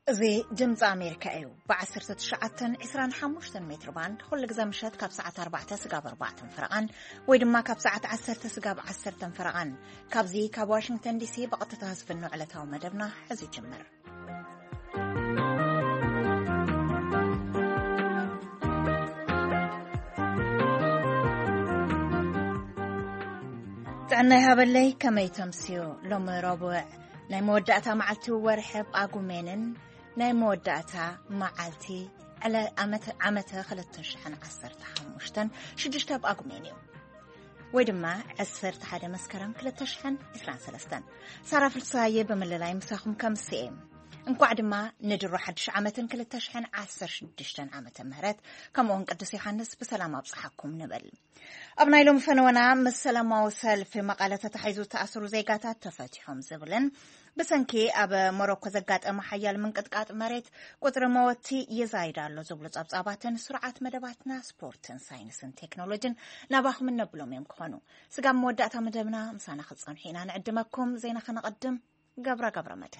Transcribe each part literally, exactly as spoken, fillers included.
زي جمز أمريكا أيو بعشرة تشعتن عسران حموشتن متر باند كل جزء مشت كاب ساعة أربعة سجاب أربعة فرقان ويدما كاب ساعة عشرة سجاب عشرة فرقان كاب زي كاب واشنطن دي سي بقت تهز النوع على تاو مدبنا حزي جمر تعنا هبلي كما يتمسيو لوم ربع ناي مودعتا معلتي ورحب أقومينن ناي مودعتا معلتي على عمت عمتها خلت تشحن عصرت حموشتن شدشتا بأقومينيو ويدما عصرت حدا مسكرم كلا تشحن إسلام سلستن صار في الصاية بمللاي مساخم كم سيم انكو عدما ندرو حدش عمتن كلا تشحن عصر شدشتن عمتن مهرات كمون قدس يحنس بسلامة بصحكم نبل أبناي لهم فنونا مسلامة وسل في مقالة تحيزو تأثر زيقاتات تفاتيحهم زبلن بسنكي أب مروكو زقات أما حيال من قدقات مريت قدر موتي يزايدالو زبلت أبصاباتن سرعة مدباتنا سبورتن ساينسن تكنولوجين نباخ من نبلوم يمكخونو سقام مودعتا مدبنا مسانا خلصان حينا نعدمكم زينا خنقدم قبرا قبرا مدن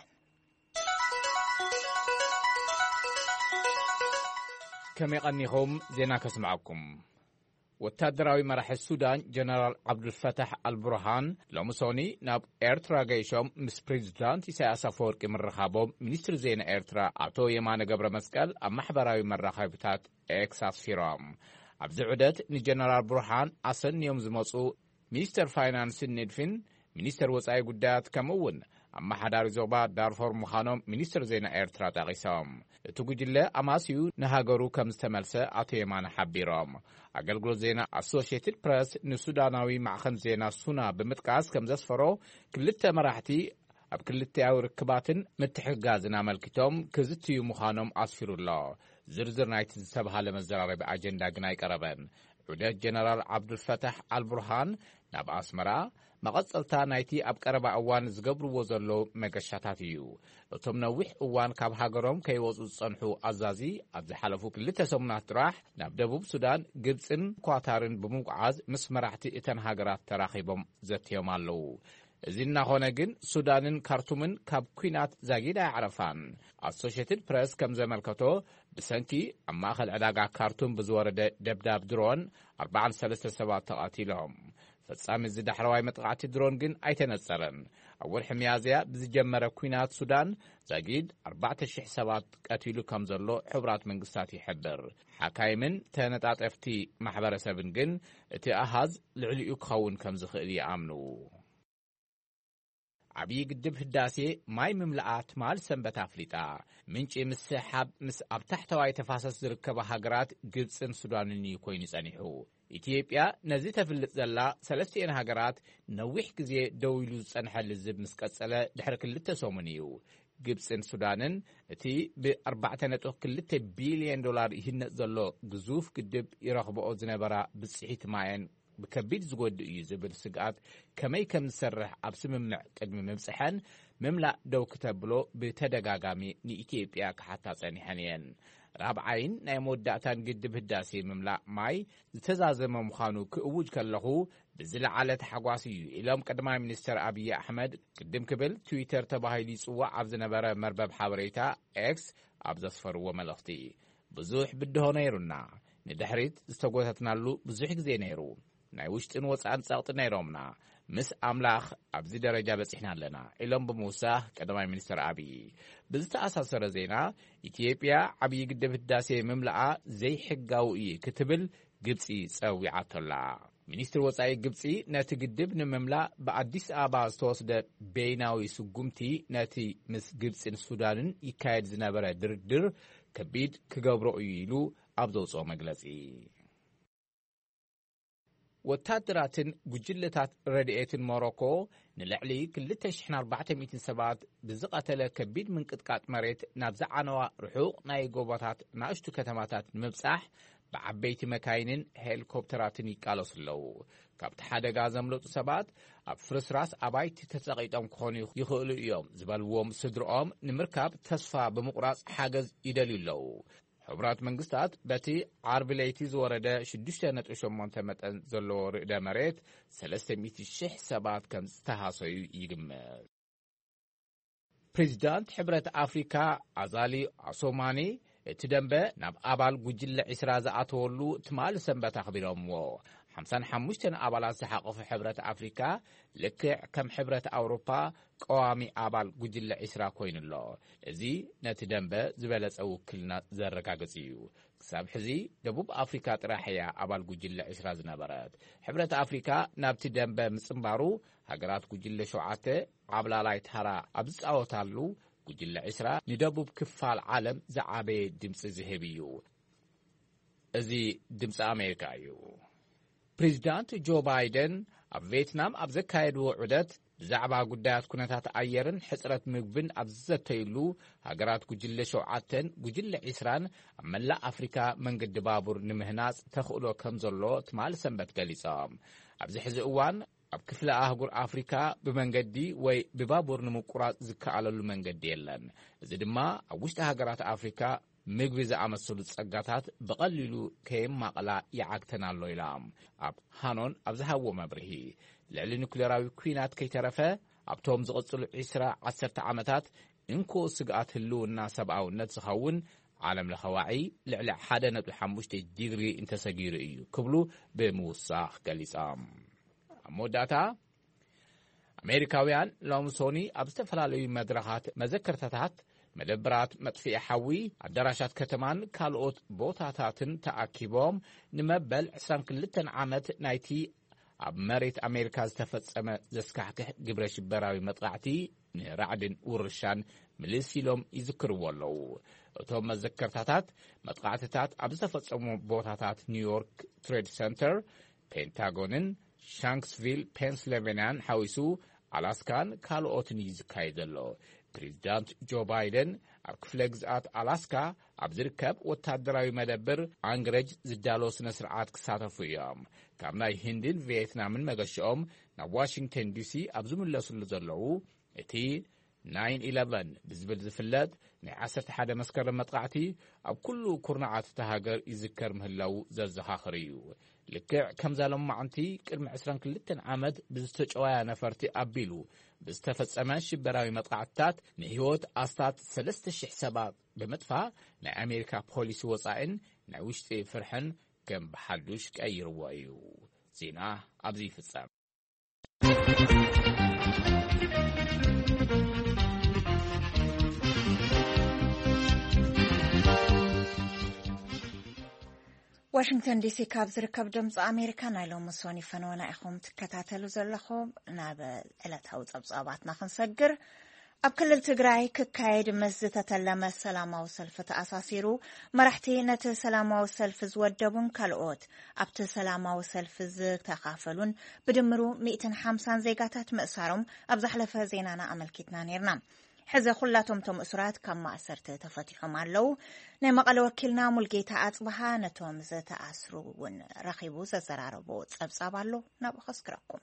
كم يقنيهم زينا كسمعكم وتدراوي مرح السودان جنرال عبد الفتاح البرهان لمسوني ناب إيرترا جيشوم مس بريزيدنت إساياس أفوركي من رخابوم منستر زين إيرترا عطو يمان قبر مسكال أم محبراوي من رخابتات إكساس فيرام عبز عدت نجنرال برهان أصن يوم زموصو منستر فاينانس ندفن منستر وصاي قدات كمون أما حدار زوبا دارفور مخانوم منستر زين إيرترا تغيسام تقول أماسيو نهاجرو كم استملسة عطيمان حبيرام أقل زينا Associated Press نسوداناوي معخن زينا سونا بمتقاس كم زسفرو كلتا مراحتي أب كلتا أو ركباتن متحقازنا ملكتهم كزتيو مخانوم أصفر الله زرزر نايت سبها لمزرار بأجندا قناي قربان عدد جنرال عبد الفتاح البرهان ناب أسمرا مقصلتا نايتي أب قربا أوان زقبرو وزلو مقشاتاتيو لطم نوح أوان كاب هاجروم كي وزو صنحو أزازي أبز حلفو كلتا سمنا تراح ناب دبوب سودان قبسن كواتارن بموقعاز مسمراحتي إتن هاجرات تراخيبهم زتيوم اللو زينا هونجن سودانن كارتومن كاب كوينات زاقيدا عرفان Associated Press كم زمالكتو بسنكي أما أخذ عداقا كارتوم بزوارد دبداب درون أربعة ثلاثة سبعة تقاتيلهم فتصام الزيد حرواي متقعات درون جن أيتنصرن أول حميازيا بزجمر كوينات سودان زاقيد أربعة شح سبات قاتيلو كمزرلو حبرات من قصاتي حبر حكايمن تانتات افتي محبر سبن جن اتي أهاز لعليو كخون كمزخئلي آمنو عبي قدب هداسي ماي مملئات مال سنبت أفليتا منش مسحاب مس أبتحتواي تفاسس ركب هاجرات قدسن سودانني يكوين يسانيحو إثيوبيا نزيتها في اللتزلا سلسين هاجرات نوح كزي دويلو سنحل الزب مسكسلة دحرك اللتسومنيو قدسن سودانن تي بأربعة نتوه كلتا بيليون دولار يهن زلو قزوف قدب يرغبو زنبرا بسحيت ماين بكبير زود يزبل سقات كما يكم سرح أبسممنع قدم ممسحان مملأ دو كتبلو بتدقاقامي ني إثيوبيا كحتى صانحانيين رابعين ناي مودعتان قد بهداسي مملأ ماي زتزازم مخانو كأوج كاللهو بزلع على تحقواسي إلام قدماء منستر أبي أحمد قدم كبل تويتر تباهي لي سوا عبزنبرا مربب حابريتا إكس عبزصفر وملغتي بزوح بده نيرونا ندحريت استقوتتنالو بزوح كزي نيرو ناي وشتن وصعان ساقطنا يرومنا مس أملاخ أبزي درجة بسحنا لنا إلهم بموسى كدماء منستر أبي بزتا أساسر زينا إثيوبيا أبي قدب الداسي مملعة زي حقاوئي كتبل قبسي ساوي عطلا منستر وصعي قبسي ناتي قدب نمملع بعديس آباز توصد بيناوي سقومتي ناتي مس قبسين سودانن يكايد زنابرا دردر كبيد كقابرو يلو أبدوصو مقلسي وتادراتن بجلتات رديئتن موروكو نلعلي كلتا شحن أربعة مئة سبات بزقاتل كبيد من قدقات مريت نابزعانوا رحوق ناي قوباتات ناشتو كتماتات مبساح بعبيت مكاينن هيليكوبتراتن يقالوس اللو كابت حادقا زملوت سبات اب فرسراس ابايت تتساقيتهم كخوني يخلو يوم زبالوهم صدرهم نمركاب تسفى بمقراص حاجز يدلي اللو حبرات منقستات باتي عرب ليتيز ورده شدشتا نتقشم منتمتن زلو رئدا مريت سلسة ميتي شح سبات كان استهاسيو يقمز ፕሬዚዳንት ሕብረት ኣፍሪካ ኣዛሊ ኣሶማኒ እቲ ደንበ ናብ ኣባል ጉጅለ ዒስራ ዝኣተወሉ ትማል ሰንበት ኣኽቢሮምዎ ሓምሳ ወሓሙሽተ ኣባላት ዝሓቆፈ ሕብረት ኣፍሪካ ልክዕ ከም ሕብረት ኣውሮፓ ቀዋሚ ኣባል ጉጅለ ዒስራ ኮይኑሎ እዚ ነቲ ደንበ ዝበለጸ ውክልና ዘረጋግጽ እዩ ክሳብ ሕዚ ደቡብ ኣፍሪካ ጥራሕያ ኣባል ጉጅለ ዒስራ ዝነበረት ሕብረት ኣፍሪካ ናብቲ ደንበ ምጽምባሩ ሃገራት ጉጅለ ሸውዓተ ዓብላላይ ተራ ኣብ ዝጻወታሉ ጉጅለ ዒስራ ንደቡብ ክፋል ዓለም ዝዓበየ ድምፂ ዝህብ እዩ እዚ ድምፂ ኣሜሪካ እዩ ፕሬዚዳንት ጆ ባይደን ኣብ ቪየትናም ኣብ ዘካየድዎ ዑደት ብዛዕባ ጉዳያት ኩነታት ኣየርን ሕፅረት ምግብን ኣብ ዝዘተይሉ ሃገራት ጉጅለ ሸውዓተን ጉጅለ ዒስራን ኣብ መላእ ኣፍሪካ መንገዲ ባቡር ንምህናፅ ተኽእሎ ከም ዘሎ ትማል ሰንበት ገሊፆም ኣብዚ ሕዚ እዋን ኣብ ክፍለ ኣህጉር ኣፍሪካ ብመንገዲ ወይ ብባቡር ንምቁራጽ ዝከኣለሉ መንገዲ የለን እዚ ድማ ኣብ ውሽጢ ሃገራት ኣፍሪካ ምግቢ ዝኣመሰሉ ጸጋታት ብቐሊሉ ከየማቕላ ይዓግተናሎ ኢሎም ኣብ ሃኖን ኣብ ዝሃብዎ መብርሂ ልዕሊ ኒኩሌራዊ ኩናት ከይተረፈ ኣብቶም ዝቕጽሉ ዒስራ ዓሰርተ ዓመታት እንኮ ስግኣት ህልውና ሰብኣውነት ዝኸውን ዓለም ለኸዋዒ ልዕሊ ሓደ ነጥቢ ሓሙሽተ ዲግሪ እንተሰጊሩ እዩ ክብሉ ብምውሳኽ ገሊፆም ኣብ መወዳእታ ኣሜሪካውያን ሎሚ ሶኒ ኣብ ዝተፈላለዩ መድረኻት መዘከርታታት መደብራት መጥፊኢ ሓዊ ኣዳራሻት ከተማን ካልኦት ቦታታትን ተኣኪቦም ንመበል ዕስራን ክልተን ዓመት ናይቲ ኣብ መሬት ኣሜሪካ ዝተፈጸመ ዘስካሕክሕ ግብረ ሽበራዊ መጥቃዕቲ ንራዕድን ውርሻን ምልስ ኢሎም ይዝክርዎ ኣለዉ እቶም መዘከርታታት መጥቃዕትታት ኣብ ዝተፈጸሙ ቦታታት ኒውዮርክ ትሬድ ሰንተር ፔንታጎንን ሻንክስቪል ፔንስልቬንያን ሓዊሱ ኣላስካን ካልኦትን ይዝካየድ ኣሎ ፕሬዚዳንት ጆ ባይደን ኣብ ክፍለ ግዝኣት ኣላስካ ኣብ ዝርከብ ወታደራዊ መደብር ኣንግረጅ ዝዳሎ ስነ ስርዓት ክሳተፉ እዮም ካብ ናይ ህንድን ቪየትናምን መገሽኦም ናብ ዋሽንግተን ዲሲ ኣብ ዝምለሱሉ ዘለዉ እቲ ናይን ኢለቨን ብዝብል ዝፍለጥ ናይ ዓሰርተ ሓደ መስከረም መጥቃዕቲ ኣብ ኩሉ ኩርናዓት እታ ሃገር ይዝከር ምህላው ዘዘኻኽር እዩ ልክዕ ከምዛ ሎማዓንቲ ቅድሚ ዕስራን ክልተን ዓመት ብዝተጨዋያ ነፈርቲ ኣቢሉ ብዝተፈጸመ ሽበራዊ መጥቃዕትታት ንህይወት ኣስታት ሰለስተ ሽሕ ሰባት ብምጥፋእ ናይ ኣሜሪካ ፖሊሲ ወፃኢን ናይ ውሽጢ ፍርሕን ከም ብሓዱሽ ቀይርዎ እዩ ዜና ኣብዚ ይፍጸም ዋሽንግተን ዲሲ ካብ ዝርከብ ድምፂ ኣሜሪካ ናይ ሎሚ ሶኒ ፈነወና ኢኹም ትከታተሉ ዘለኹም ናብ ዕለታዊ ፀብፃባትና ክንሰግር ኣብ ክልል ትግራይ ክካየድ ምስ ዝተተለመ ሰላማዊ ሰልፊ ተኣሳሲሩ መራሕቲ ነቲ ሰላማዊ ሰልፊ ዝወደቡን ካልኦት ኣብቲ ሰላማዊ ሰልፊ ዝተኻፈሉን ብድምሩ ሚእቲ ሓምሳን ዜጋታት ምእሳሮም ኣብ ዝሓለፈ ዜናና ኣመልኪትና ነርና ሕዚ ኩላቶም ቶም እስራት ካብ ማእሰርቲ ተፈቲሖም ኣለው ናይ መቐለ ወኪልና ሙልጌታ ኣጽባሃ ነቶም ዝተኣስሩ እውን ረኺቡ ዘዘራረቦ ፀብጻብ ኣሎ ናብኡ ከስክረኩም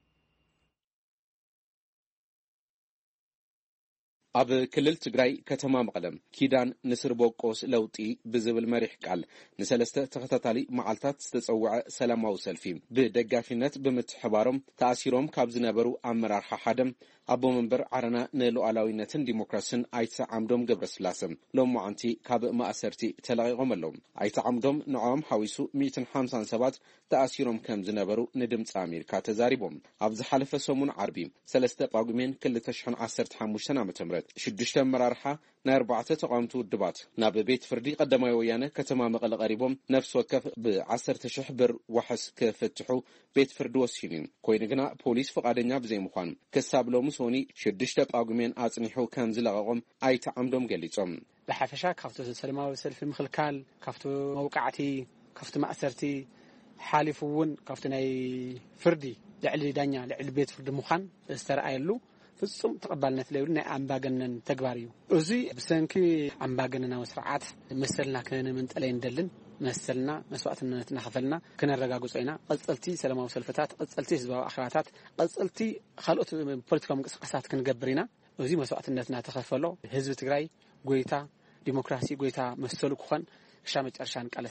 ኣብ ክልል ትግራይ ከተማ መቐለም ኪዳን ንስር ቦቆስ ለውጢ ብዝብል መሪሕ ቃል ንሰለስተ ተኸታታሊ መዓልታት ዝተጸውዐ ሰላማዊ ሰልፊ ብደጋፊነት ብምትሕባሮም ተኣሲሮም ካብ ዝነበሩ ኣመራርሓ ሓደም ኣቦ መንበር ዓረና ንሉዓላዊነትን ዲሞክራሲን ኣይተ ዓምዶም ገብረስላሰም ሎማዓንቲ ካብ ማእሰርቲ ተለቂቖም ኣለዉ ኣይተ ዓምዶም ንዖም ሓዊሱ ሚእቲ ሓምሳ ሰባት ተኣሲሮም ከም ዝነበሩ ንድምፂ ኣሜሪካ ተዛሪቦም ኣብ ዝሓለፈ ሰሙን ዓርቢ ሰለስተ ጳጉሜን ክልተ ሽሕን ዓሰርተ ሓሙሽተ ዓመተ ምህረት ሽዱሽተ ኣመራርሓ ናይ ኣርባዕተ ተቃውምቲ ውድባት ናብ ቤት ፍርዲ ቀዳማይ ወያነ ከተማ መቐለ ቀሪቦም ነፍሲ ወከፍ ብዓሰርተ ሽሕ ብር ዋሕስ ክፍትሑ ቤት ፍርዲ ወሲኑ ኮይኑ ግና ፖሊስ ፈቃደኛ ብዘይምዃኑ ክሳብ ሎሚ ሶኒ ሽዱሽተ ጳጉሜን ኣጽኒሑ ከም ዝለቀቆም ኣይተ ዓምዶም ገሊጾም ብሓፈሻ ካብቲ ሰላማዊ ሰልፊ ምኽልካል ካብቲ መውቃዕቲ ካብቲ ማእሰርቲ ሓሊፉ እውን ካብቲ ናይ ፍርዲ ልዕሊ ዳኛ ልዕሊ ቤት ፍርዲ ምዃን ዝተረኣየሉ ፍጹም ተቀባልነት ለይሉ ናይ ኣምባገነን ተግባር እዩ እዚ ብሰንኪ ኣምባገነናዊ ስርዓት መሰልና ከነምንጠለይ እንደልን መሰልና መስዋዕትነትና ከፈልና ከነረጋግጾ ኢና ቀጽልቲ ሰላማዊ ሰልፍታት ቀጽልቲ ህዝባዊ ኣኽራታት ቀጽልቲ ካልኦት ፖለቲካዊ ምንቅስቃሳት ክንገብር ኢና እዚ መስዋዕትነትና ተኸፈሎ ህዝቢ ትግራይ ጎይታ ዲሞክራሲ ጎይታ መሰሉ ክኾን ክሻ መጨረሻን ቃለሲና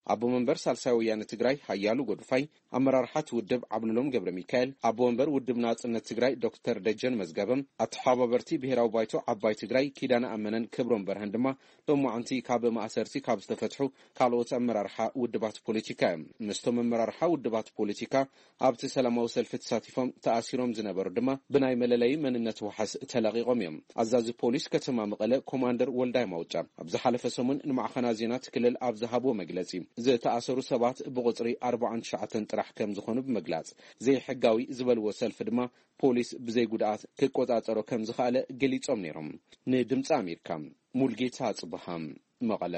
አቦ መንበር ሳልሳይ ወያነ ትግራይ ሀያሉ ጎድፋይ አመራርሓት ውድብ አብሉሎም ገብረ ሚካኤል አቦ መንበር ውድብ ናጽነት ትግራይ ዶክተር ደጀን መዝገበም አተሓባበርቲ ብሔራዊ ባይቶ አባይ ትግራይ ኪዳነ አመነን ክብሮም በርሃን ድማ ሎማዓንቲ ካብ ማእሰርቲ ካብ ዝተፈትሑ ካልኦት አመራርሓ ውድባት ፖለቲካ ምስቶም አመራርሓ ውድባት ፖለቲካ ኣብቲ ሰላማዊ ሰልፊ ተሳቲፎም ተኣሲሮም ዝነበሩ ድማ ብናይ መለለይ መንነት ወሓስ ተለቂቆም እዮም አዛዚ ፖሊስ ከተማ መቀለ ኮማንደር ወልዳይ ማውጫ ኣብ ዝሓለፈ ሰሙን ንማዕኸና ዜና ትክልል ኣብ ዝሃቦ መግለጺ ዝተኣሰሩ ሰባት ብቁጽሪ ኣርባዓ ወተሽዓተ ጥራሕ ከም ዝኾኑ ብምግላጽ ዘይሕጋዊ ዝበልዎ ሰልፊ ድማ ፖሊስ ብዘይ ጉድኣት ክቆጻጸሮ ከም ዝኽኣለ ገሊጾም ነይሮም ንድምፂ ኣሜሪካ ሙልጌታ ጽብሃም መቀለ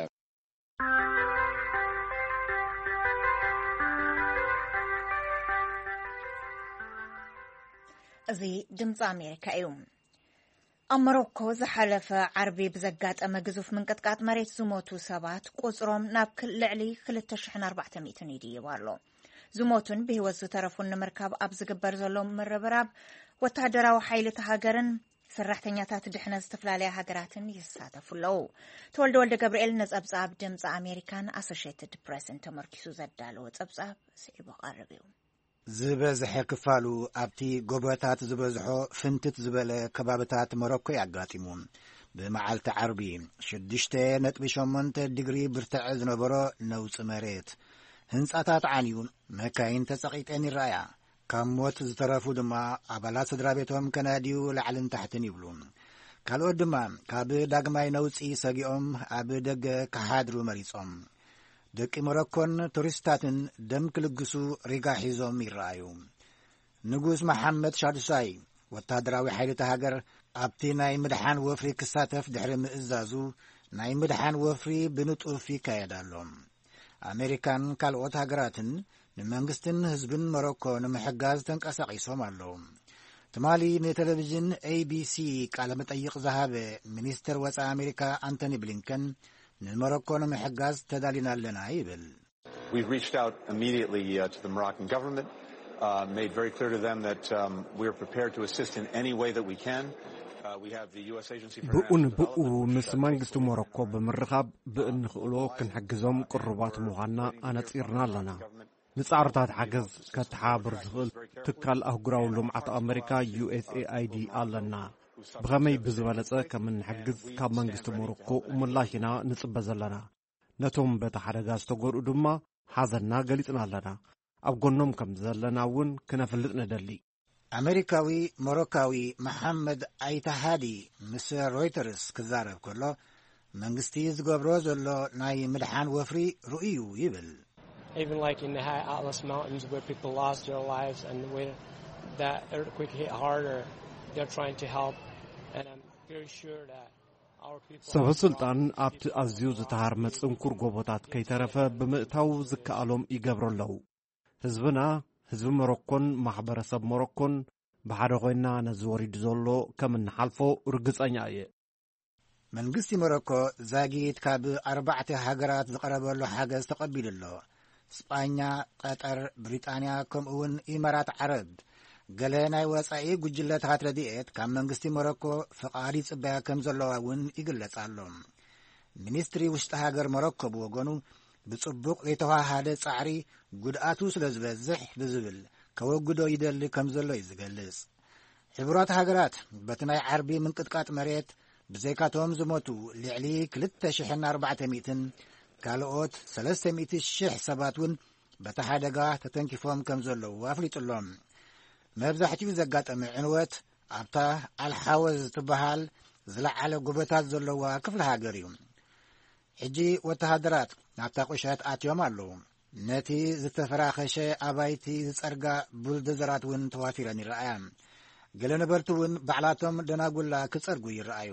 እዚ ድምፂ ኣሜሪካ እዩ ኣሞሮኮ ዝሓለፈ ዓርቢ ብዘጋጠመ ግዙፍ ምንቅጥቃጥ መሬት ዝሞቱ ሰባት ቁጽሮም ናብ ልዕሊ ክልተ ሽሕ ኣርባዕተ ሚእቲ ይድይቡ ኣሎ ዝሞቱን ብህይወት ዝተረፉን ንምርካብ ኣብ ዝግበር ዘሎ ምርብራብ ወታደራዊ ሓይልቲ ሃገርን ሰራሕተኛታት ድሕነት ዝተፈላለዩ ሃገራትን ይሳተፉ ኣለዉ ተወልደ ወልደ ገብርኤል ነጸብጻብ ድምፂ ኣሜሪካን ኣሶሺየትድ ፕሬስን ተመርኪሱ ዘዳለወ ጸብጻብ ስዒቡ ቀርብ እዩ ዝበዝሐ ክፋሉ ኣብቲ ጎቦታት ዝበዝሖ ፍንትት ዝበለ ከባብታት ሞሮኮ ያጋጢሙ ብመዓልቲ ዓርቢ ሽዱሽተ ነጥቢ ሸሞንተ ዲግሪ ብርትዕ ዝነበሮ ነውፅ መሬት ህንጻታት ዓንዩ መካይን ተጸቂጠን ይረኣያ ካብ ሞት ዝተረፉ ድማ ኣባላት ስድራ ቤቶም ከናድዩ ላዕልን ታሕትን ይብሉ ካልኦት ድማ ካብ ዳግማይ ነውፂ ሰጊኦም ኣብ ደገ ክሓድሩ መሪጾም ደቂ ሞሮኮን ቱሪስታትን ደም ክልግሱ ሪጋ ሒዞም ይረኣዩ ንጉስ መሐመድ ሻዱሳይ ወታደራዊ ሓይልቲ ሃገር ኣብቲ ናይ ምድሓን ወፍሪ ክሳተፍ ድሕሪ ምእዛዙ ናይ ምድሓን ወፍሪ ብንጡፍ ይካየዳሎ ኣሜሪካን ካልኦት ሃገራትን ንመንግስትን ህዝብን ሞሮኮ ንምሕጋዝ ተንቀሳቂሶም ኣለዉ ትማሊ ንቴሌቪዥን ኤቢሲ ቃለ መጠይቕ ዝሃበ ሚኒስትር ወፃኢ ኣሜሪካ አንቶኒ ብሊንከን ንሞሮኮ ንምሕጋዝ ተዳሊና ኣለና ይብል We've reached out immediately uh, to the Moroccan government, uh, made very clear to them that um, we are prepared to assist in any way that we can. Uh, we have the U S Agency for بؤن بؤو مس منجست موروكو بمرخاب بأن خلو كنحجزهم قربات مغنى أنا تصيرنا لنا نصارتات حجز كتحابر زغل تكال أهجراو لمعة أمريكا يو إس إيه آي دي لنا بغمي بزبالة كمن حجز كاب منجست موروكو وملاهنا نصب زلنا نتوم بتحرجاز تقول دما حزنا قلتنا لنا أبقونهم كم زلنا ون كنفلتنا دلي ኣሜሪካዊ ሞሮካዊ መሐመድ ኣይታሃዲ ምስ ሮይተርስ ክዛረብ ከሎ መንግስቲ ዝገብሮ ዘሎ ናይ ምድሓን ወፍሪ ርኡዩ ይብል Even like in the high Atlas Mountains where people lost their lives and where that earthquake hit harder, they're trying to help and I'm very sure that our people سبب سلطان أبت أزيو زتهار مصنكر ጎቦታት ከይተረፈ ብምእታው ዝከኣሎም ይገብሩ ኣለዉ ህዝብና ህዝብ ሞሮኮን ማሕበረሰብ ሞሮኮን ብሓደ ኮይና ነዚ ወሪድ ዘሎ ከም እንሓልፎ ርግጸኛ እየ መንግስቲ ሞሮኮ ዛጊት ካብ ኣርባዕተ ሃገራት ዝቐረበሉ ሓገዝ ተቐቢሉ ኣሎ ስጳኛ ቀጠር ብሪጣንያ ከምኡውን ኢማራት ዓረብ ገለ ናይ ወፃኢ ጉጅለታት ረድኤት ካብ መንግስቲ ሞሮኮ ፍቓድ ይጽበያ ከም ዘለዋ እውን ይግለጽ ኣሎ ሚኒስትሪ ውሽጢ ሃገር ሞሮኮ ብወገኑ ብጽቡቕ ዘይተዋሃደ ጻዕሪ ጉድኣቱ ስለ ዝበዝሕ ብዝብል ከወግዶ ይደሊ ከም ዘሎ እዩ ዝገልጽ ሕቡራት ሃገራት በቲ ናይ ዓርቢ ምንቅጥቃጥ መሬት ብዘይካቶም ዝሞቱ ልዕሊ ክልተ ሽሕ ኣርባዕተ ሚእትን ካልኦት ሰለስተ ሚእቲ ሽሕ ሰባት እውን በቲ ሓደጋ ተተንኪፎም ከም ዘለዉ ኣፍሊጡሎም መብዛሕትኡ ዘጋጠመ ዕንወት ኣብታ ኣልሓወዝ ትበሃል ዝለዓለ ጎቦታት ዘለዋ ክፍሊ ሃገር እዩ ሕጂ ወተሃደራት ናብታ ቁሸት ኣትዮም ኣለዉ ነቲ ዝተፈራኸሸ ኣባይቲ ዝጸርጋ ቡልዶዘራት እውን ተዋፊረን ይረኣያ ገለ ነበርቲ እውን ባዕላቶም ደናጉላ ክጸርጉ ይረኣዩ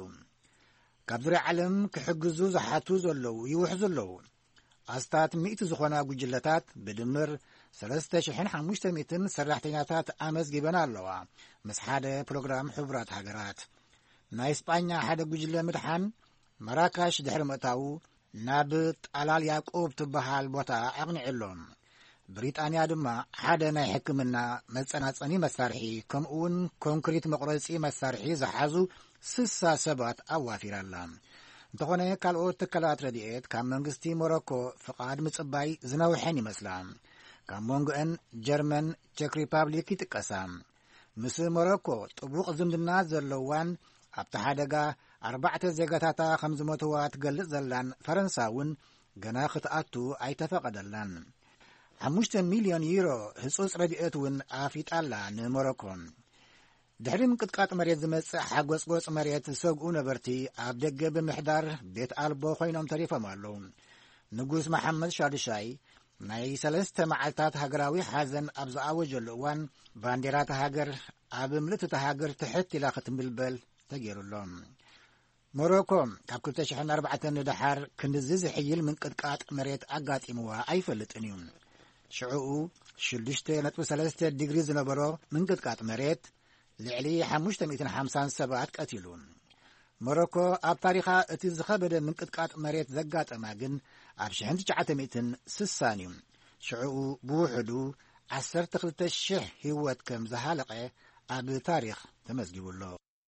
ካብ ዙርያ ዓለም ክሕግዙ ዝሓቱ ዘለዉ ይውሕዙ ኣለዉ ኣስታት ሚእቲ ዝኾና ጉጅለታት ብድምር ሰለስተ ሽሕን ሓሙሽተ ሚእትን ሰራሕተኛታት ኣመስጊበና ኣለዋ ምስ ሓደ ፕሮግራም ሕቡራት ሃገራት ናይ ስጳኛ ሓደ ጉጅለ ምድሓን መራካሽ ድሕሪ ምእታዉ ናብ ጣላል ያዕቆብ ትበሃል ቦታ ኣቕኒዕሎም ብሪጣንያ ድማ ሓደ ናይ ሕክምና መጸናጸኒ መሳርሒ ከምኡውን ኮንክሪት መቑረጺ መሳርሒ ዝሓዙ ስሳ ሰባት ኣዋፊራላ እንተኾነ ካልኦት ትካላት ረድኤት ካብ መንግስቲ ሞሮኮ ፍቓድ ምጽባይ ዝነውሐን ይመስላ። ካብ መንጎአን ጀርመን፣ ቼክ ሪፐብሊክ ይጥቀሳ። ምስ ሞሮኮ ጥቡቕ ዝምድና ዘለዋን ኣብቲ ሓደጋ ኣርባዕተ ዜጋታታ ከም ዝሞትዋ ትገልጽ ዘላን ፈረንሳ እውን ገና ክትኣቱ ኣይተፈቐደላን። ሓሙሽተ ሚልዮን ዩሮ ህጹጽ ረድኤት እውን ኣፊጣላ ንሞሮኮ። ድሕሪ ምንቅጥቃጥ መሬት ዝመጽእ ሓጐጽጎጽ መሬት ዝሰግኡ ነበርቲ ኣብ ደገ ብምሕዳር ቤት ኣልቦ ኾይኖም ተሪፎም ኣለዉ። ንጉስ መሓመድ ሻድሻይ ናይ ሰለስተ መዓልታት ሃገራዊ ሓዘን ኣብ ዝኣወጀሉ እዋን ባንዴራት ሃገር ኣብ ምልእቲ ሃገር ትሕት ኢላ ክትምልበል ተገይሩሎም። ሞሮኮ ካብ ክልተ ሽሕን ኣርባዕተ ንድሓር ክንዚ ዝሕይል ምንቅጥቃጥ መሬት ኣጋጢምዋ ኣይፈልጥን እዩ። ሽዑኡ ሽዱሽተ ነጥቢ ሰለስተ ዲግሪ ዝነበሮ ምንቅጥቃጥ መሬት ልዕሊ ሓሙሽተ ሚእትን ሓምሳን ሰባት ቀቲሉ። ሞሮኮ ኣብ ታሪኻ እቲ ዝኸበደ ምንቅጥቃጥ መሬት ዘጋጠማ ግን ኣብ ሽሕን ትሽዓተ ሚእትን ስሳን እዩ። ሽዑኡ ብውሕዱ ዓሰርተ ክልተ ሽሕ ህይወት ከም ዝሃለቐ ኣብ ታሪኽ ተመዝጊቡሎ።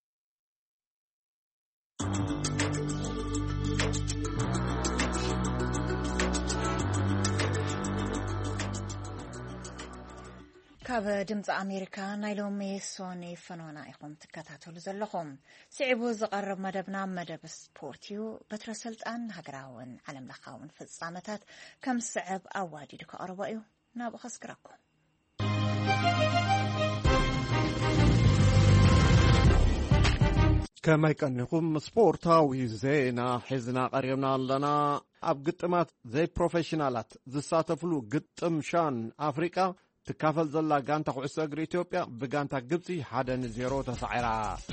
ካብ ድምፂ ኣሜሪካ ናይ ሎሚ ሶኒ ፈኖና ኢኹም ትከታተሉ ዘለኹም። ስዒቡ ዝቐርብ መደብና መደብ ስፖርት እዩ። በትረ ስልጣን ሃገራውን ዓለም ለኻውን ፍጻመታት ከም ስዕብ ኣዋዲዱ ከቕርቦ እዩ። ናብኡ ኸስክረኩም። ከመይ ቀኒኹም ስፖርታዊ ዜና ሒዝና ቀሪብና ኣለና። ኣብ ግጥማት ዘይ ፕሮፌሽናላት ዝሳተፍሉ ግጥም ሻን ኣፍሪቃ ትካፈል ዘላ ጋንታ ኩዕሶ እግሪ ኢትዮጵያ ብጋንታ ግብፂ ሓደ ንዜሮ ተሳዒራ።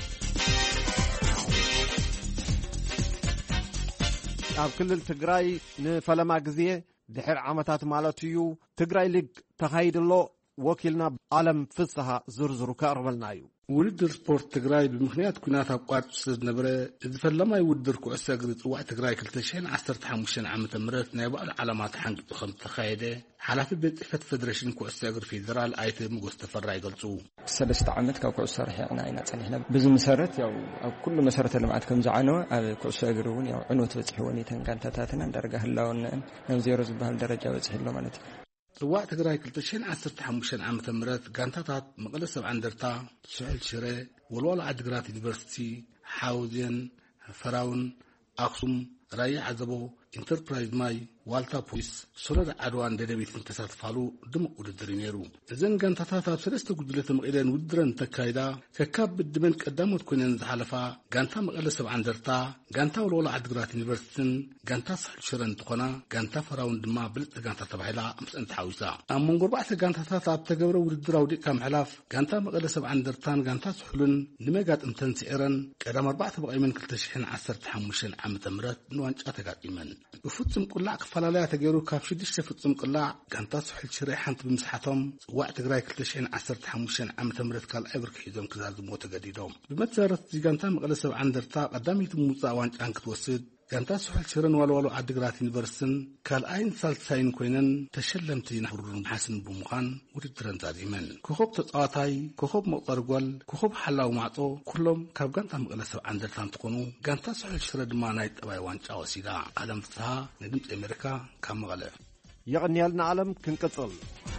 ኣብ ክልል ትግራይ ንፈለማ ግዜ ድሕሪ ዓመታት ማለት እዩ ትግራይ ሊግ ተኻይድሎ ወኪልና ዓለም ፍስሓ ዝርዝሩ ከቕርበልና እዩ። ውድድር ስፖርት ትግራይ ብምኽንያት ኩናት ኣቋርጡ ስለ ዝነበረ እዚ ፈላማይ ውድድር ኩዕሶ እግሪ ጽዋዕ ትግራይ ክልተ ሽሕን ዓሰርተ ሓሙሽተን ዓመተ ምህረት ናይ ባዕሉ ዓላማት ሓንቂጡ ከም ዝተኻየደ ሓላፊ ቤት ጽሕፈት ፌደሬሽን ኩዕሶ እግሪ ፌደራል ኣይተ ሞገስ ተፈራ ይገልጹ። ሰለስተ ዓመት ካብ ኩዕሶ ርሒቕና ኢና ጸኒሕና። ብዚ መሰረት ያው ኣብ ኩሉ መሰረተ ልምዓት ከም ዝዓነወ ኣብ ኩዕሶ እግሪ እውን ያው ዕንወት በፂሕዎን እተን ጋንታታትና ዳርጋ ህላውን ናብ ዜሮ ዝበሃል ደረጃ በፂሕሎ ማለት እዩ። ጽዋዕ ትግራይ ክልተ ሽሕን ዓሰርተ ሓሙሽተን ዓመተ ምህረት ጋንታታት መቐለ ሰብዓ እንደርታ፣ ስሑል ሽረ፣ ወልዋሎ ዓዲግራት ዩኒቨርሲቲ፣ ሓውዜን፣ ፈራውን፣ ኣክሱም፣ ራያ ዓዘቦ፣ ኢንተርፕራይዝ ማይ፣ ዋልታ ፖሊስ፣ ሶለዳ ዓድዋን ደደቢትን ተሳትፋሉ ድሙቕ ውድድር ነይሩ። እዘን ጋንታታት ኣብ ሰለስተ ጉጅለ ተመቒለን ውድድረን ተካይዳ ከካብ ብድመን ቀዳሞት ኮይነን ዝሓለፋ ጋንታ መቐለ ሰብዓ እንደርታ፣ ጋንታ ወልዋሎ ዓዲግራት ዩኒቨርሲቲን ጋንታ ስሑል ሽረ እንትኾና ጋንታ ፈራውን ድማ ብልጽ ጋንታ ተባሂላ ኣምስአን ተሓዊሳ። ኣብ መንጎ ኣርባዕተ ጋንታታት ኣብ ተገብረ ውድድር ኣውዲቕካ ምሕላፍ ጋንታ መቐለ ሰብዓ እንደርታን ጋንታ ስሑልን ንመጋጥምተን ስዒረን ቀዳም ኣርባዕተ በቒመን ክልተ ሽሕን ዓሰርተ ሓሙሽተን ዓመተ ምህረት ንዋንጫ ተጋጢመን። ብፍጹም ቁላዕ ክፈላለያ ተገይሩ ካብ ሽዱሽተ ፍጹም ቁላዕ ጋንታ ስሑል ሽረ ሓንቲ ብምስሓቶም ጽዋዕ ትግራይ ክልተ ሽሕን ዓሰርተ ሓሙሽተን ዓመተ ምህረት ካልኣይ ብርኪ ሒዞም ክዛዝምዎ ተገዲዶም። ብመሰረት እዚ ጋንታ መቐለ ሰብዓ እንደርታ ቀዳሚት ምውፃእ ዋንጫን ክትወስድ ጋንታ ስሑል ሽረን ዋልዋሎ ዓዲግራት ዩኒቨርሲቲን ካልኣይን ሳልሳይን ኮይነን ተሸለምቲ ናብሩን ሓስን ብምዃን ውድድረን ዛዚመን። ኮኸብ ተጻዋታይ፣ ኮኸብ መቁፀሪ ጎል፣ ኮኸብ ሓላዊ ማዕጾ ኩሎም ካብ ጋንታ መቐለ ሰብዓ እንደርታ እንትኾኑ ጋንታ ስሑል ሽረ ድማ ናይ ጠባይ ዋንጫ ወሲዳ። ዓለም ፍስሓ ንድምፂ ኣሜሪካ ካብ መቐለ ይቕንያልና ዓለም ክንቅጽል።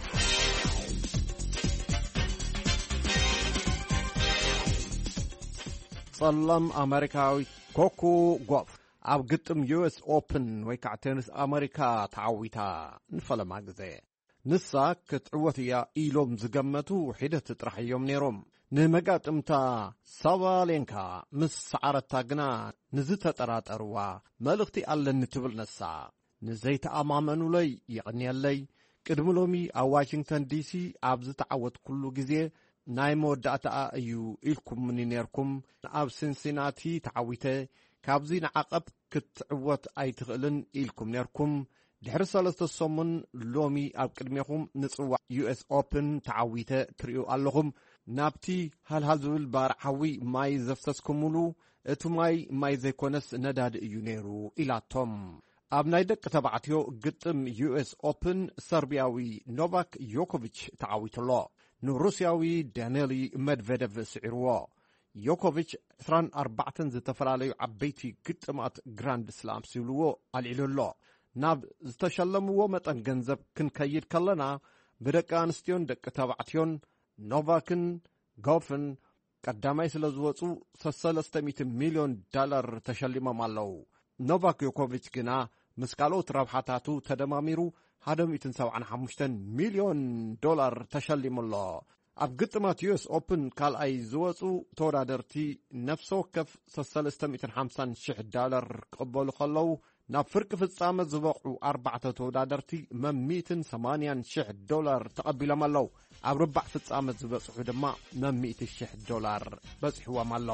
ጸላም ኣሜሪካዊ ኮኮ ጎፍ ኣብ ግጥም ዩኤስ ኦፕን ወይ ከዓ ቴኒስ ኣሜሪካ ተዓዊታ ንፈለማ ግዜ ንሳ ክትዕወት እያ ኢሎም ዝገመቱ ሒደት ጥራሕ እዮም ነይሮም። ንመጋጥምታ ሳባሌንካ ምስ ሰዓረታ ግና ንዝተጠራጠርዋ መልእኽቲ ኣለኒ ትብል ነሳ ንዘይተኣማመኑለይ ይቕንየለይ ቅድሚ ሎሚ ኣብ ዋሽንግተን ዲሲ ኣብ ዝተዓወት ኩሉ ግዜ ናይ መወዳእታኣ እዩ ኢልኩምኒ ነርኩም። ኣብ ሲንሲናቲ ተዓዊተ ካብዚ ንዓቐብ ክትዕወት ኣይትኽእልን ኢልኩም ነርኩም። ድሕሪ ሰለስተ ሰሙን ሎሚ ኣብ ቅድሜኹም ንጽዋዕ ዩኤስ ኦፕን ተዓዊተ ትርእዩ ኣለኹም። ናብቲ ሃልሃል ዝብል ባርዓዊ ማይ ዘፍሰስኩምሉ እቲ ማይ ማይ ዘይኮነስ ነዳዲ እዩ ነይሩ ኢላቶም። ኣብ ናይ ደቂ ተባዕትዮ ግጥም ዩኤስ ኦፕን ሰርቢያዊ ኖቫክ ዮኮቪች ተዓዊትሎ ንሩስያዊ ዳንኤል መድቬደቭ ስዒርዎ። ዮኮቪች عشرين أربعة ዝተፈላልዩ ዓበይቲ ግጥማት ግራንድ ስላም ሲብልዎ አልዒሉሎ ናብ ዝተሸለምዎ መጠን ገንዘብ ክንከይድ ከለና ብደቂ አንስትዮን ደቂ ተባዕትዮን ኖቫክን ጎፍን ቀዳማይ ስለ ዝወፁ ሰለስተ ሚእቲ ሚሊዮን ዶላር ተሸሊሞም ኣለው ኖቫክ ዮኮቪች ግና ምስ ካልኦት ረብሓታቱ ተደማሚሩ ሓደ ሚእቲ ሰብዓን ሓሙሽተ ሚሊዮን ዶላር ተሸሊሙሎ ኣብ ግጥማት ዩኤስ ኦፕን ካልኣይ ዝወፁ ተወዳደርቲ ነፍሲ ወከፍ ሰለስተ ሚእቲ ሓምሳን ሽሕ ዶላር ክቕበሉ ከለው ናብ ፍርቂ ፍጻመ ዝበቕዑ ኣርባዕተ ተወዳደርቲ መሚእትን ሰማንያን ሽሕ ዶላር ተቐቢሎም ኣለው ኣብ ርባዕ ፍጻመ ዝበጽሑ ድማ መሚእቲ ሽሕ ዶላር በጽሕዎም ኣሎ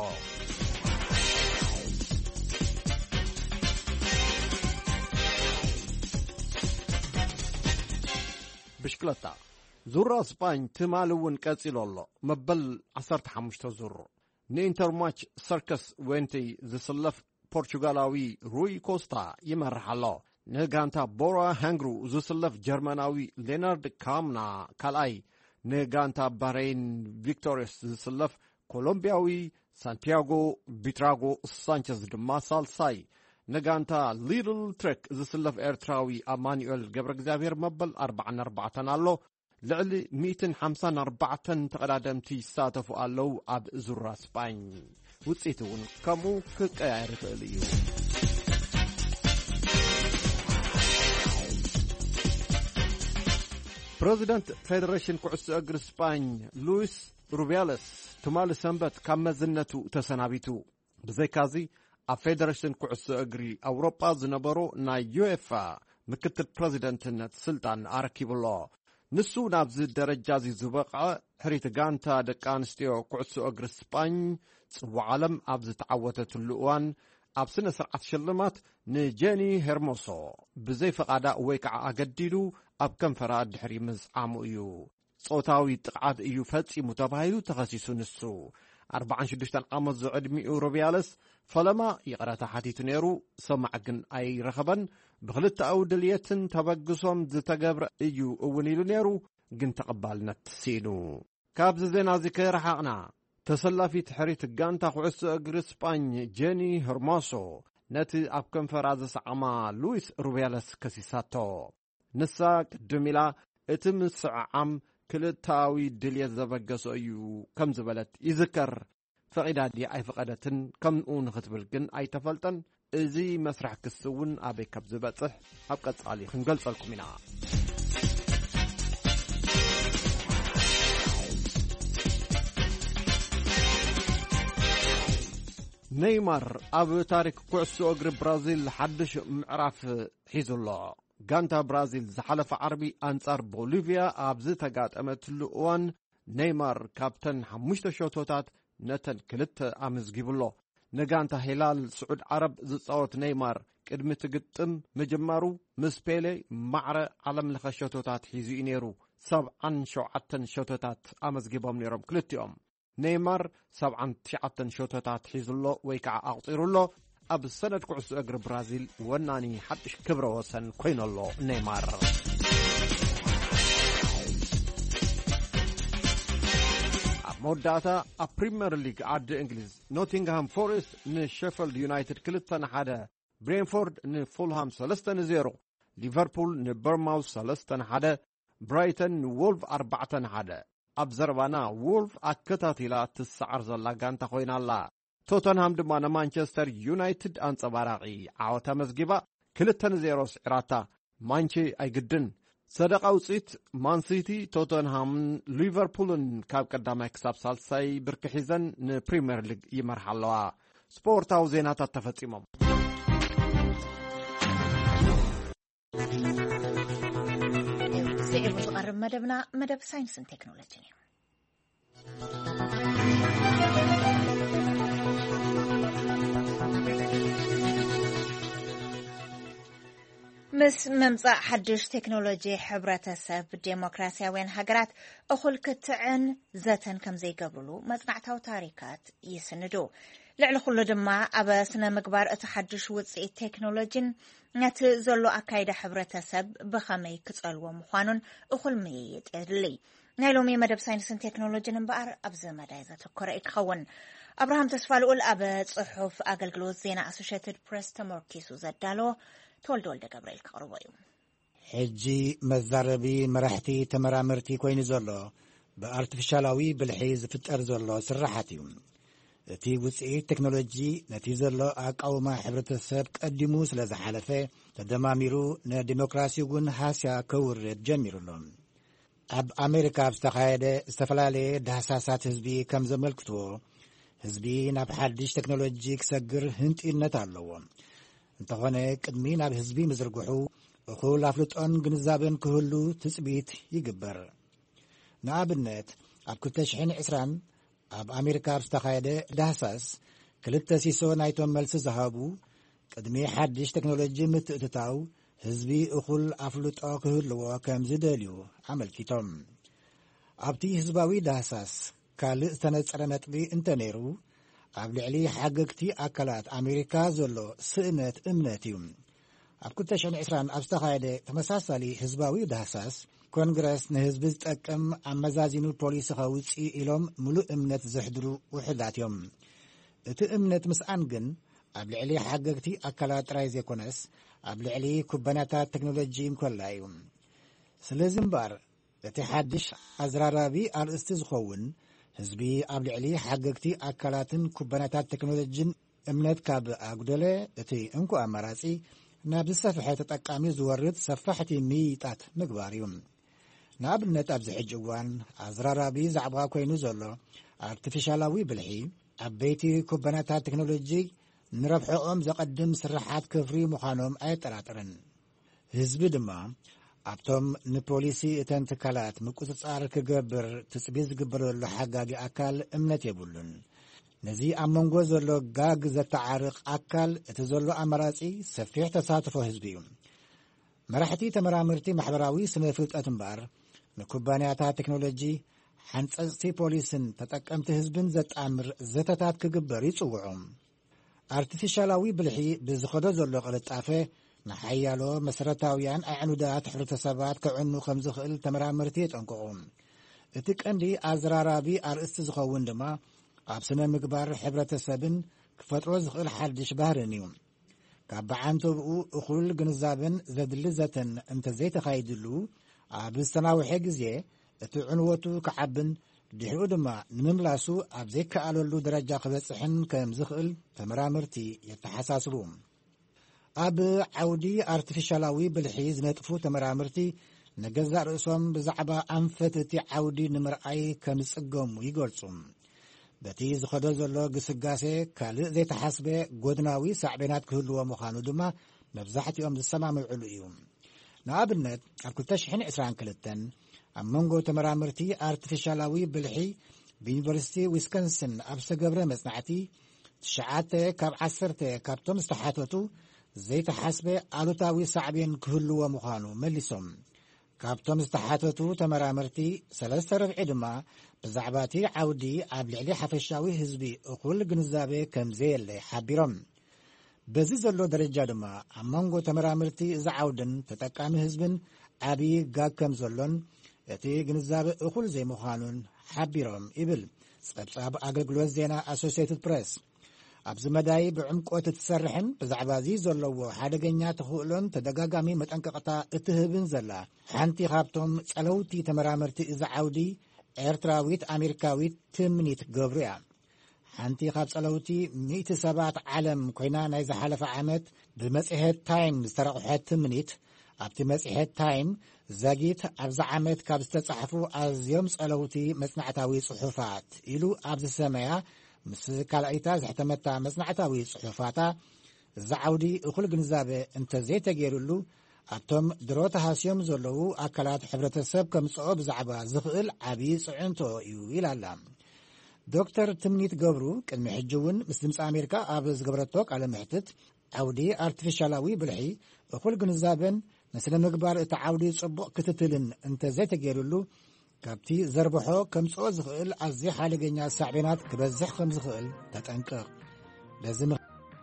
ብሽክለታ ዙራ ስፓኝ ትማል እውን ቀጺሉ ኣሎ መበል ዓሰርተ ሓሙሽተ ዙር ንኢንተርማች ሰርከስ ወንቲ ዝስለፍ ፖርቹጋላዊ ሩይ ኮስታ ይመርሕ ኣሎ ንጋንታ ቦራ ሃንግሩ ዝስለፍ ጀርመናዊ ሌናርድ ካምና ካልኣይ ንጋንታ ባሬን ቪክቶሪያስ ዝስለፍ ኮሎምቢያዊ ሳንቲያጎ ቢትራጎ ሳንቸዝ ድማ ሳልሳይ ንጋንታ ሊድል ትሬክ ዝስለፍ ኤርትራዊ አማኑኤል ገብረ እግዚአብሔር መበል ኣርባዓን ኣርባዕተን ኣሎ ልዕሊ ሚእትን ሓምሳን ኣርባዕተን ተቐዳደምቲ ይሳተፉ ኣለው ኣብ ዙራ ስፓኝ ውጽኢት እውን ከምኡ ክቀያየር ይኽእል እዩ ፕሬዚደንት ፌዴሬሽን ኩዕሶ እግሪ ስፓኝ ሉዊስ ሩቢያለስ ትማሊ ሰንበት ካብ መዝነቱ ተሰናቢቱ ብዘይካዚ ኣብ ፌዴሬሽን ኩዕሶ እግሪ ኣውሮጳ ዝነበሮ ናይ ዩኤፋ ምክትል ፕሬዚደንትነት ስልጣን ኣረኪብሎ ንሱ ናብዚ ደረጃ እዚ ዝበቕዐ ሕሪት ጋንታ ደቂ ኣንስትዮ ኩዕሶ እግሪ ስፓኝ ጽዋዕ ዓለም ኣብ ዝተዓወተትሉ እዋን ኣብ ስነ ስርዓት ሽልማት ንጄኒ ሄርሞሶ ብዘይ ፈቓዳ ወይ ከዓ ኣገዲዱ ኣብ ከንፈራ ድሕሪ ምዝዓሙ እዩ ጾታዊ ጥቕዓት እዩ ፈጺሙ ተባሂሉ ተኸሲሱ ንሱ ኣርባዓን ሽዱሽተ ዓመት ዝዕድሚኡ ሩቢያለስ ፈለማ ይቕረታ ሓቲቱ ነይሩ ሰማዕ ግን ኣይረኸበን ብኽልተ ኣውድልየትን ተበግሶም ዝተገብረ እዩ እውን ኢሉ ነይሩ ግን ተቐባልነት ሲኑ ካብዚ ዜና እዚ ከይረሓቕና ተሰላፊት ሕሪት ጋንታ ኩዕሶ እግሪ ስፓኝ ጄኒ ሄርሞሶ ነቲ ኣብ ከንፈራ ዘሰዓማ ሉዊስ ሩቢያለስ ከሲሳቶ ንሳ ቅድም ኢላ እቲ ምስዕዓም ክልታዊ ድልየት ዘበገሶ እዩ ከም ዝበለት ይዝከር ፈቒዳ ድያ ኣይፈቐደትን ከምኡ ንኽትብል ግን ኣይተፈልጠን እዚ መስራሕ ክስ እውን ኣበይ ካብ ዝበጽሕ ኣብ ቀጻሊ ክንገልጸልኩም ኢና ኔይማር ኣብ ታሪክ ኩዕሶ እግሪ ብራዚል ሓድሽ ምዕራፍ ሒዙሎ ጋንታ ብራዚል ዝሓለፈ ዓርቢ ኣንጻር ቦሊቪያ ኣብ ዝተጋጠመትሉ እዋን ኔይማር ካብተን ሓሙሽተ ሸቶታት ነተን ክልተ ኣመዝጊቡሎ ንጋንታ ሂላል ስዑድ ዓረብ ዝጻወት ኔይማር ቅድሚ ትግጥም ምጅማሩ ምስ ፔሌ ማዕረ ዓለም ለኸ ሸቶታት ሒዙ እዩ ነይሩ ሰብዓን ሸውዓተን ሸቶታት ኣመዝጊቦም ነይሮም ክልቲኦም ኔይማር ሰብዓን ትሽዓተን ሸቶታት ሒዙሎ ወይ ከዓ ኣቕፂሩሎ ኣብ ሰነድ ኩዕሶ እግሪ ብራዚል ወናኒ ሓድሽ ክብረ ወሰን ኮይነሎ ኔይማር ኣብ መወዳእታ ኣብ ፕሪምየር ሊግ ዓዲ እንግሊዝ ኖቲንግሃም ፎሬስት ንሼፈልድ ዩናይትድ ክልተ ንሓደ ብሬንፎርድ ንፉልሃም ሰለስተ ንዜሮ ሊቨርፑል ንበርማውስ ሰለስተ ንሓደ ብራይተን ንዎልቭ ኣርባዕተ ንሓደ ኣብ ዘረባና ዎልቭ ኣከታቲላ ትሰዓር ዘላ ጋንታ ኮይና ኣላ ቶተንሃም ድማ ንማንቸስተር ዩናይትድ ኣንጸባራቒ ዓወታ መዝጊባ ክልተ ንዜሮ ስዒራታ ማንቼ ኣይግድን ሰደቃ ውፅኢት ማንሲቲ ቶተንሃምን ሊቨርፑልን ካብ ቀዳማይ ክሳብ ሳልሳይ ብርኪ ሒዘን ንፕሪምየር ሊግ ይመርሓ ኣለዋ ስፖርታዊ ዜናታት ተፈጺሞም ስዒቡ ዝቐርብ መደብና መደብ ሳይንስን ቴክኖሎጂን እዩ ምስ መምጻእ ሓድሽ ቴክኖሎጂ ሕብረተሰብ ዴሞክራሲያውያን ሃገራት እኹል ክትዕን ዘተን ከም ዘይገብርሉ መጽናዕታዊ ታሪካት ይስንዱ ልዕሊ ኩሉ ድማ ኣብ ስነ ምግባር እቲ ሓድሽ ውጽኢት ቴክኖሎጂን ነቲ ዘሎ ኣካይዳ ሕብረተሰብ ብኸመይ ክጸልዎ ምዃኑን እኹል ምይይጥ የድሊ ናይ ሎሚ መደብ ሳይንስን ቴክኖሎጂን እምበኣር ኣብዚ መዳይ ዘተኮረ ይክኸውን أبراهام تسفالقول أب صحف أقلقلوز زينا أسوشيتد بريس تمركيسو زدالو تولد ولد قبريل كقربايو حجي مزاربي مرحتي تمرامرتي كوين زولو بارتفيشالاوي بالحيز فتر زولو سرحاتيوم تي وسعي تكنولوجي نتي زولو أقاوما حبرتسب قدمو سلازا حلفة تدماميرو نا ديموكراسي ون هاسيا كورد جميرولون أب أمريكا بستخايدة استفلالي دهساسات هزبي كم زملكتو هزبي ناب حدش تكنولوجي كسجر هنت إنت اللو انتخونا قدمي ناب هزبي مزرقوحو وخول أفلطون جنزابن كهلو تثبيت يقبر نابنت أب كتشحين عسران أب أمريكا بستخايدة دهساس كلتا سيسو نايتون ملس زهابو قدمي حدش تكنولوجي متقتتاو هزبي أخل أفلطو كهلو كم زداليو عمل كيتوم أبتي هزباوي دهساس كالي استنصر نطبي انت نيرو أب لعلي حققتي أكلات أمريكا زولو سئنت امنتيوم أب كنتشان عسران أبستخايدة تمساسالي هزباوي دهساس كونغرس نهزب زتقم أمزازينو البوليس خاوصي إلوم ملو امنت زحدرو وحداتيوم اتو امنت مسأنقن أب لعلي حققتي أكلات رايزي كونس أب لعلي كوباناتات تكنولوجي مكولايوم سلزنبار اتحادش أزرارابي الأستزخون هزبي أب لعلي حققتي أكلاتن كوباناتات تكنولوجين امنت كاب أقدله اتي انكو أمراسي ناب السفحة تتقامي زورد سفحتي ميتات مقباريوم ناب النت أبز حجوان أزرارابي زعبها كوينو زولو ارتفيشالاوي بالحي أبيتي كوباناتات تكنولوجي نربحوهم زقدم سرحات كفري مخانوم أي تراترن هزبي دما أبتم نبوليسي اتن تكالات مكوزتصار كقبر تسبيز قبر اللو حقاقي أكال امنت يبولن نزي أمونغو زولو قاق زتعارق أكال اتزولو أمراسي سفيح تساطفو هزبيوم مرحتي تمرامرتي محبراوي سنفوت أتنبار نكوبانياتا تكنولوجي حنصصتي بوليسن تتقمت هزبن زتأمر زتتات كقبر يصوعوم ارتفيشالاوي بالحي بزخدو زولو قلطافه نحيالو مسرتاويان أعنودات حرتسابات كعنو خمز خل تمرامرتي تنقوم اتقندي أزرارابي أرست زخون دما أبسنا مقبار حبرتسابن كفترو زخل حدش بهرنيوم كابعانتو بقو أخول جنزابن زدلزتن انت زي تخايدلو أبستناوي حقزيه اتعنوتو كعبن دحو دما نمملاسو أبزي كالولو درجة قبصحن كم زخل تمرامرتي يتحساسلوم أب عودي ارتفيشالاوي بالحيز نطفو تمرامرتي نجزا رأسهم بزعبا أنفتتي عودي نمرأي كمسقم يقرصم بتي زخدو زلو قسقاسي كالي زي تحسبه قدناوي سعبينات كهلو ومخانو دما مبزحتي يوم السماء ملعلوئيوم نابنت أكلتشحن عسران كلتن أمونغو تمرامرتي ارتفيشالاوي بالحي بيونيفرسيتي ويسكنسن أبسا قبرة مصنعتي تشعاتي كاب عسرتي كابتوم استحاتوتو زي تحسبه آلوتاوي سعبين كهلو ومخانو ملسوم كابتوم استحاتوتو تمرامرتي سلسة ربع دما بزعباتي عودي عبلعلي حفشاوي هزبي أقول جنزابي كمزيل حابيرم بزي زلو درجة دما أمانغو تمرامرتي زعودن تتقامي هزبن عبي قاق كمزلون يتي جنزابي أقول زي مخانون حابيرم إبل سبساب أقلقلو زينا أسوسيتد بريس أبز مداي بعمق تتسرحن بزعبازي زلو حادقنيا تخولون تدقاقامي متأنققتا اتهبن زلا حانتي خابتم سألوتي تمرامرتي زعودي إيرتراويت أمريكاويت تمنيت قبريا حانتي خاب سألوتي مئة سبعة عالم كوينا نايزا حلفة عامت بمسيحة تايم استرقحات تمنيت أبتي مسيحة تايم زاقيت أبز عامت كابست صحفو أز يوم سألوتي مصنعتاوي صحفات إلو أبز السمايا مس كالعيتا زحتمتا مصنعتاوي صحفاتا زعودي أخل جنزابي انت زي تجيرلو أبتم دروت هاسيوم زلو أكلات حبرة السب كمسعوب زعبا زخل عبي صعنتو يويل علام دكتور تمنيت قبرو كان محجون مسلمس أمريكا أبز قبرتوك على محتت عودي ارتفيشالاوي بالحي أخل جنزابن مثل مقبار تعودي صبق كتتلن انت زي تجيرلو كابتي زربحو كمسعو زخل عزي حالي جنيا السعبينات كبزح خمس خل تتنكر لازم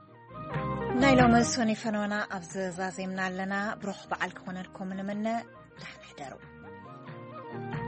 نايلو مسوني فنونا أبز زازي من لنا بروح بعالك هنا لكم من منا رح نحضروا